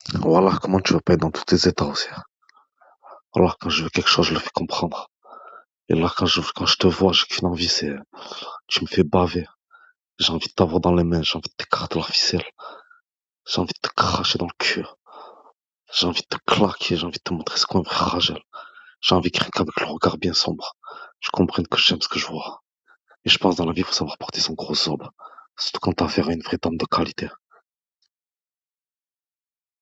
Voilà, comment tu veux pas être dans tous tes états aussi. Voilà, quand je veux quelque chose, je le fais comprendre. Et là, quand je te vois, j'ai qu'une envie, c'est, tu me fais baver. J'ai envie de t'avoir dans les mains, j'ai envie de t'écarter la ficelle. J'ai envie de te cracher dans le cul. J'ai envie de te claquer, j'ai envie de te montrer ce qu'est un vrai Ragel. J'ai envie que rien qu'avec le regard bien sombre, tu comprennes que j'aime ce que je vois. Et je pense dans la vie, il faut savoir porter son gros zob. Surtout quand t'as affaire à une vraie dame de qualité.